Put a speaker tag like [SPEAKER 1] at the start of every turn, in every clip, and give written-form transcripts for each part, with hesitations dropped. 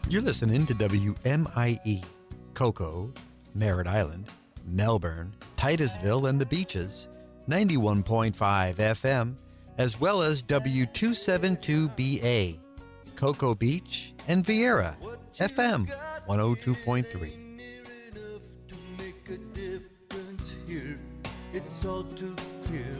[SPEAKER 1] You're listening to WMIE, Cocoa, Merritt Island, Melbourne, Titusville, and the Beaches, 91.5 FM, as well as W272BA, Cocoa Beach, and Vieira, FM 102.3.
[SPEAKER 2] It's all too clear.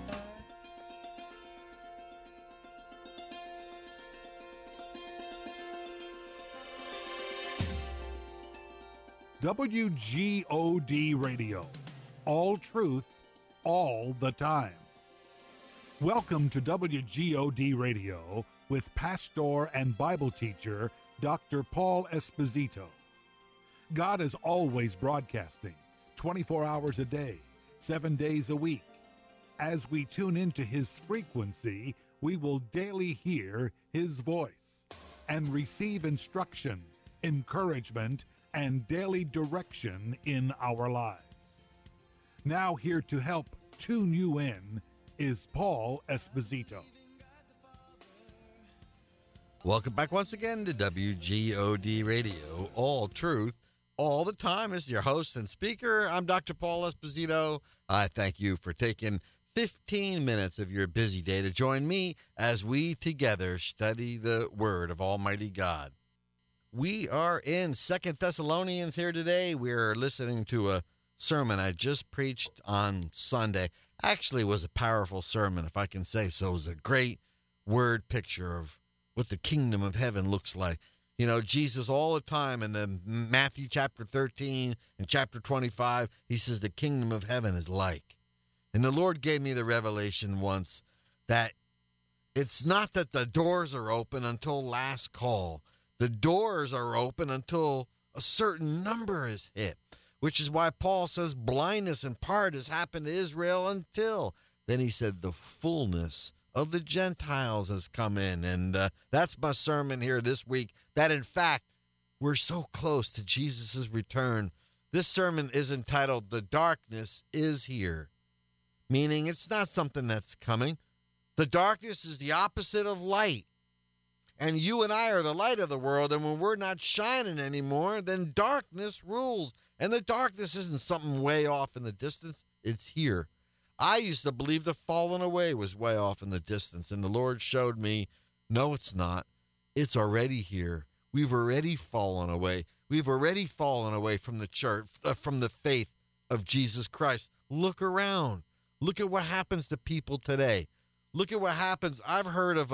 [SPEAKER 3] WGOD Radio. All truth, all the time. Welcome to WGOD Radio with pastor and Bible teacher Dr. Paul Esposito. God is always broadcasting 24 hours a day, 7 days a week. As we tune into His frequency, we will daily hear His voice and receive instruction, encouragement, and daily direction in our lives. Now here to help tune you in is Paul Esposito.
[SPEAKER 1] Welcome back once again to WGOD Radio, all truth, all the time. As your host and speaker, I'm Dr. Paul Esposito. I thank you for taking 15 minutes of your busy day to join me as we together study the Word of Almighty God. We are in 2 Thessalonians here today. We're listening to a sermon I just preached on Sunday. Actually, it was a powerful sermon, if I can say so. It was a great word picture of what the kingdom of heaven looks like. You know, Jesus all the time in the Matthew chapter 13 and chapter 25, he says the kingdom of heaven is like. And the Lord gave me the revelation once that it's not that the doors are open until last call. The doors are open until a certain number is hit, which is why Paul says blindness in part has happened to Israel until. Then he said the fullness of the Gentiles has come in. And that's my sermon here this week, that in fact, we're so close to Jesus' return. This sermon is entitled, The Darkness is Here, meaning it's not something that's coming. The darkness is the opposite of light. And you and I are the light of the world, and when we're not shining anymore, then darkness rules. And the darkness isn't something way off in the distance. It's here. I used to believe the falling away was way off in the distance, and the Lord showed me, no, it's not. It's already here. We've already fallen away. We've already fallen away from the church, from the faith of Jesus Christ. Look around. Look at what happens to people today. Look at what happens. I've heard of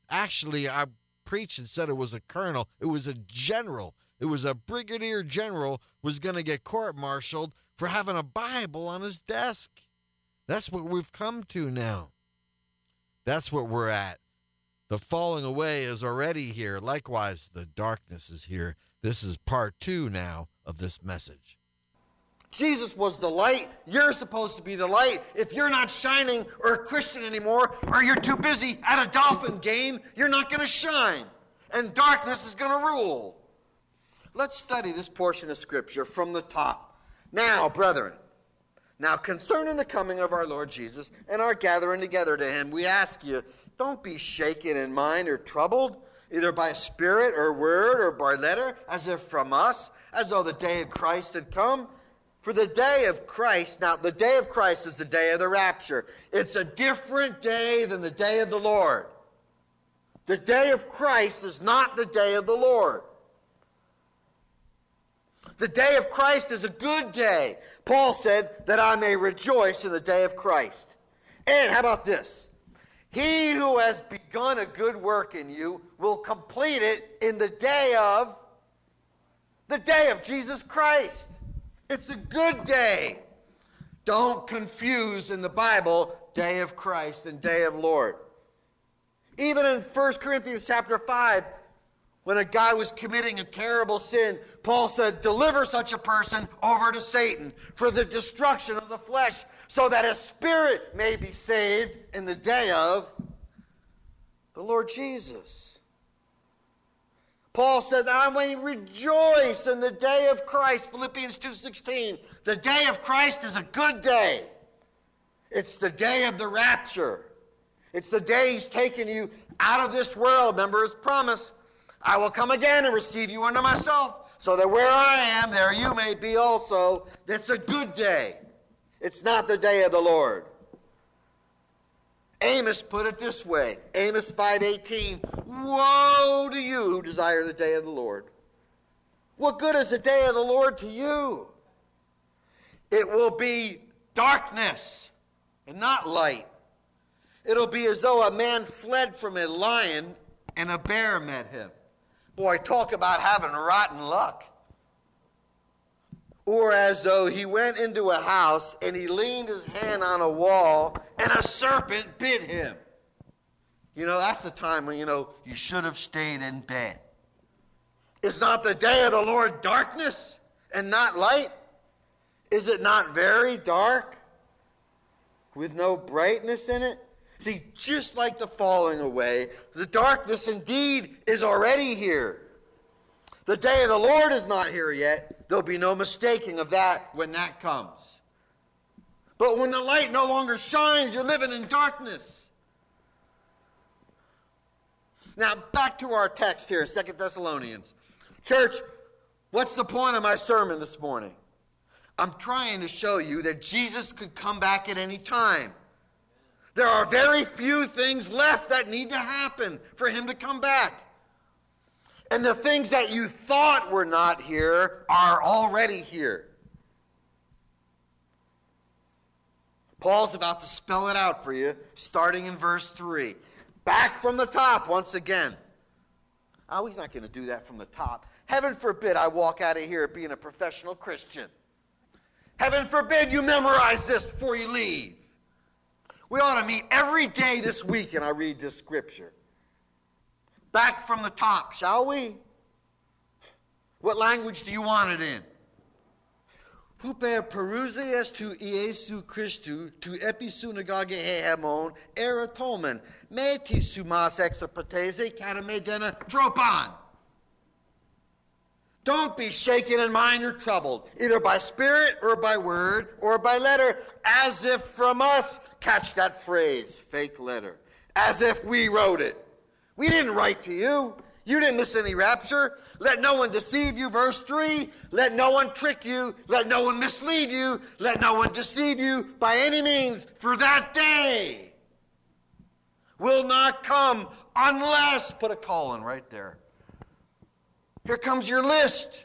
[SPEAKER 1] I preached and said it was a colonel. It was a general. It was a brigadier general was going to get court-martialed for having a Bible on his desk. That's what we've come to now. That's what we're at. The falling away is already here. Likewise, the darkness is here. This is part 2 now of this message.
[SPEAKER 4] Jesus was the light. You're supposed to be the light. If you're not shining or a Christian anymore, or you're too busy at a Dolphin game, you're not going to shine. And darkness is going to rule. Let's study this portion of Scripture from the top. Now, brethren, now concerning the coming of our Lord Jesus and our gathering together to Him, we ask you, don't be shaken in mind or troubled, either by spirit or word or by letter, as if from us, as though the day of Christ had come. For the day of Christ, now the day of Christ is the day of the rapture. It's a different day than the day of the Lord. The day of Christ is not the day of the Lord. The day of Christ is a good day. Paul said that I may rejoice in the day of Christ. And how about this? He who has begun a good work in you will complete it in the day of Jesus Christ. It's a good day. Don't confuse in the Bible day of Christ and day of Lord. Even in 1 Corinthians chapter 5, when a guy was committing a terrible sin, Paul said, deliver such a person over to Satan for the destruction of the flesh, so that his spirit may be saved in the day of the Lord Jesus. Paul said that I may rejoice in the day of Christ, Philippians 2:16. The day of Christ is a good day. It's the day of the rapture. It's the day He's taken you out of this world. Remember His promise. I will come again and receive you unto myself, so that where I am, there you may be also. That's a good day. It's not the day of the Lord. Amos put it this way. Amos 5:18. Woe to you who desire the day of the Lord. What good is the day of the Lord to you? It will be darkness and not light. It'll be as though a man fled from a lion and a bear met him. Boy, talk about having rotten luck. Or as though he went into a house and he leaned his hand on a wall and a serpent bit him. You know, that's the time when, you should have stayed in bed. Is not the day of the Lord darkness and not light? Is it not very dark with no brightness in it? See, just like the falling away, the darkness indeed is already here. The day of the Lord is not here yet. There'll be no mistaking of that when that comes. But when the light no longer shines, you're living in darkness. Now, back to our text here, 2 Thessalonians. Church, what's the point of my sermon this morning? I'm trying to show you that Jesus could come back at any time. There are very few things left that need to happen for him to come back. And the things that you thought were not here are already here. Paul's about to spell it out for you, starting in verse 3. Back from the top once again. Oh, he's not going to do that from the top. Heaven forbid I walk out of here being a professional Christian. Heaven forbid you memorize this before you leave. We ought to meet every day this week and I read this scripture. Back from the top, shall we? What language do you want it in? Huper perusias tu Iesu Christu, tu episunagage heemon, eratomen, meti sumas exapatese, katamedena tropon. Don't be shaken in mind or troubled, either by spirit or by word or by letter, as if from us. Catch that phrase, fake letter. As if we wrote it. We didn't write to you. You didn't miss any rapture. Let no one deceive you, verse 3. Let no one trick you. Let no one mislead you. Let no one deceive you by any means. For that day will not come unless, put a colon right there. Here comes your list.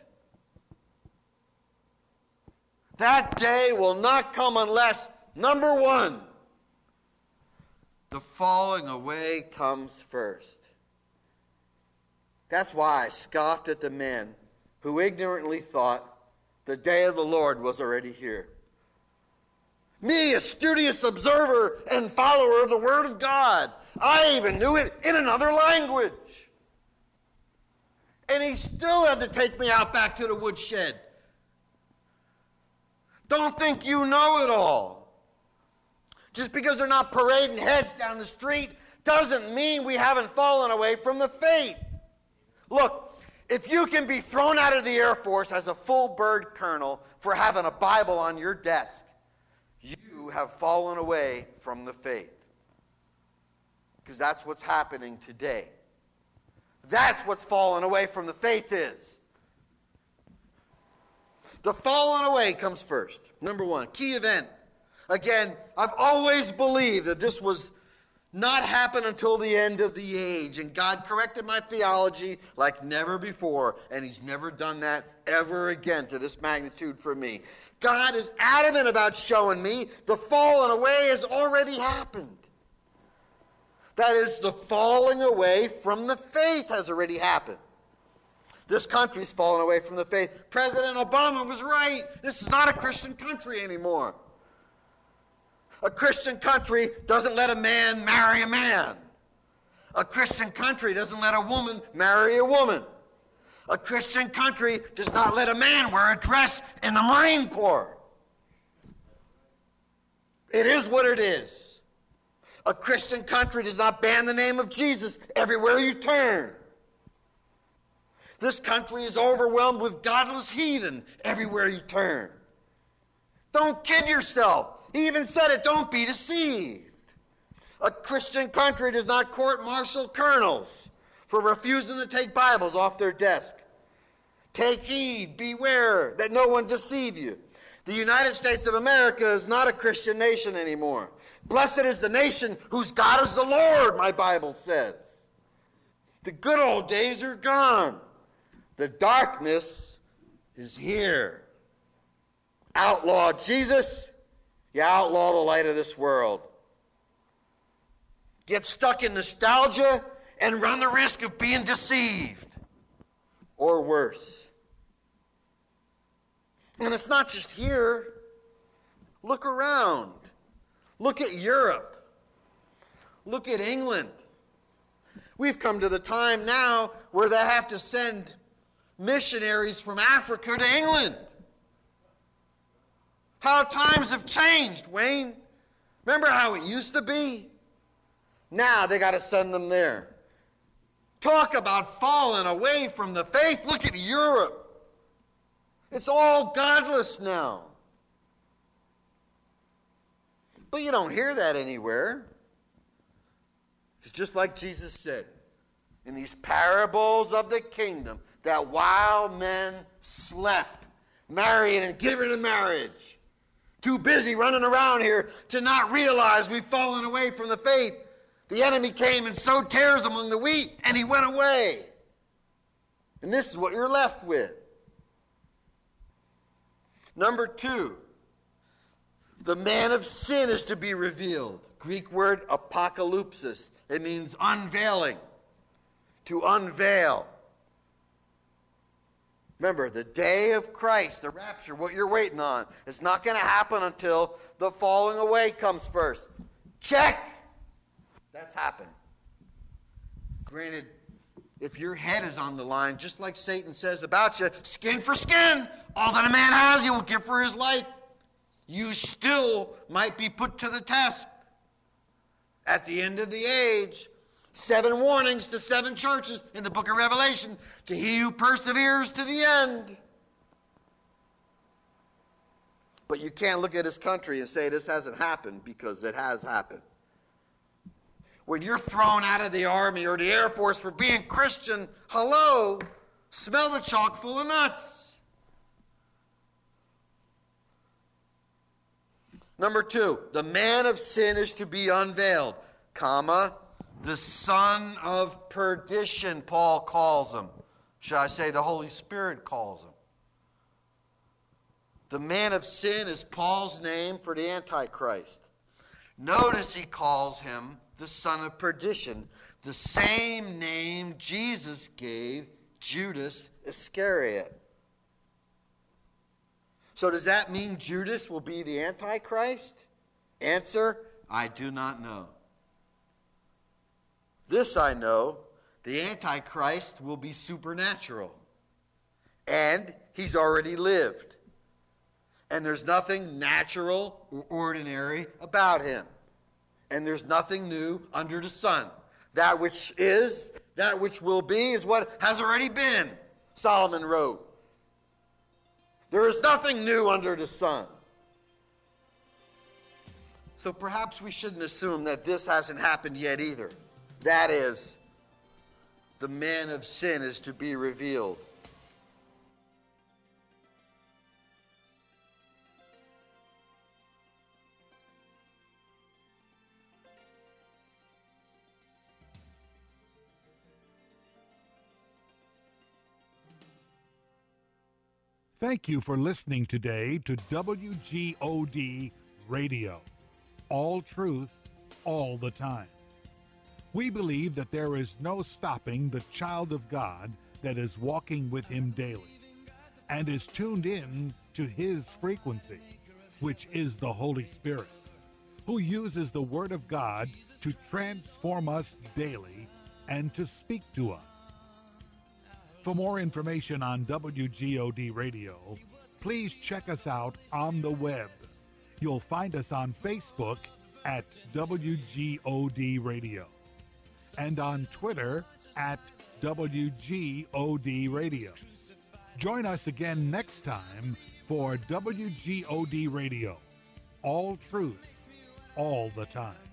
[SPEAKER 4] That day will not come unless, number one, the falling away comes first. That's why I scoffed at the men who ignorantly thought the day of the Lord was already here. Me, a studious observer and follower of the Word of God, I even knew it in another language. And he still had to take me out back to the woodshed. Don't think you know it all. Just because they're not parading heads down the street doesn't mean we haven't fallen away from the faith. Look, if you can be thrown out of the Air Force as a full bird colonel for having a Bible on your desk, you have fallen away from the faith. Because that's what's happening today. That's what's fallen away from the faith is. The falling away comes first. Number one, key event. Again, I've always believed that this was not happen until the end of the age. And God corrected my theology like never before. And he's never done that ever again to this magnitude for me. God is adamant about showing me the falling away has already happened. That is, the falling away from the faith has already happened. This country's fallen away from the faith. President Obama was right. This is not a Christian country anymore. A Christian country doesn't let a man marry a man. A Christian country doesn't let a woman marry a woman. A Christian country does not let a man wear a dress in the Marine Corps. It is what it is. A Christian country does not ban the name of Jesus everywhere you turn. This country is overwhelmed with godless heathen everywhere you turn. Don't kid yourself. He even said it, don't be deceived. A Christian country does not court-martial colonels for refusing to take Bibles off their desk. Take heed, beware that no one deceive you. The United States of America is not a Christian nation anymore. Blessed is the nation whose God is the Lord, my Bible says. The good old days are gone. The darkness is here. Outlaw Jesus, you outlaw the light of this world. Get stuck in nostalgia and run the risk of being deceived. Or worse. And it's not just here. Look around. Look at Europe. Look at England. We've come to the time now where they have to send missionaries from Africa to England. How times have changed, Wayne. Remember how it used to be? Now they got to send them there. Talk about falling away from the faith. Look at Europe. It's all godless now. But you don't hear that anywhere. It's just like Jesus said in these parables of the kingdom, that while men slept, marrying and giving in marriage, too busy running around here to not realize we've fallen away from the faith, the enemy came and sowed tares among the wheat, and he went away. And this is what you're left with. Number 2, the man of sin is to be revealed. Greek word apocalypsis. It means unveiling, to unveil. Remember, the day of Christ, the rapture, what you're waiting on, it's not going to happen until the falling away comes first. Check! That's happened. Granted, if your head is on the line, just like Satan says about you, skin for skin, all that a man has, he will give for his life. You still might be put to the test. At the end of the age, 7 warnings to 7 churches in the book of Revelation, to he who perseveres to the end. But you can't look at his country and say this hasn't happened, because it has happened. When you're thrown out of the Army or the Air Force for being Christian, hello, smell the chalk full of nuts. Number 2, the man of sin is to be unveiled, comma, the son of perdition, Paul calls him. Should I say the Holy Spirit calls him? The man of sin is Paul's name for the Antichrist. Notice he calls him the son of perdition, the same name Jesus gave Judas Iscariot. So does that mean Judas will be the Antichrist? Answer, I do not know. This I know, the Antichrist will be supernatural. And he's already lived. And there's nothing natural or ordinary about him. And there's nothing new under the sun. That which is, that which will be, is what has already been, Solomon wrote. There is nothing new under the sun. So perhaps we shouldn't assume that this hasn't happened yet either. That is, the man of sin is to be revealed.
[SPEAKER 3] Thank you for listening today to WGOD Radio. All truth, all the time. We believe that there is no stopping the child of God that is walking with him daily and is tuned in to his frequency, which is the Holy Spirit, who uses the Word of God to transform us daily and to speak to us. For more information on WGOD Radio, please check us out on the web. You'll find us on Facebook at WGOD Radio and on Twitter at WGOD Radio. Join us again next time for WGOD Radio. All truth, all the time.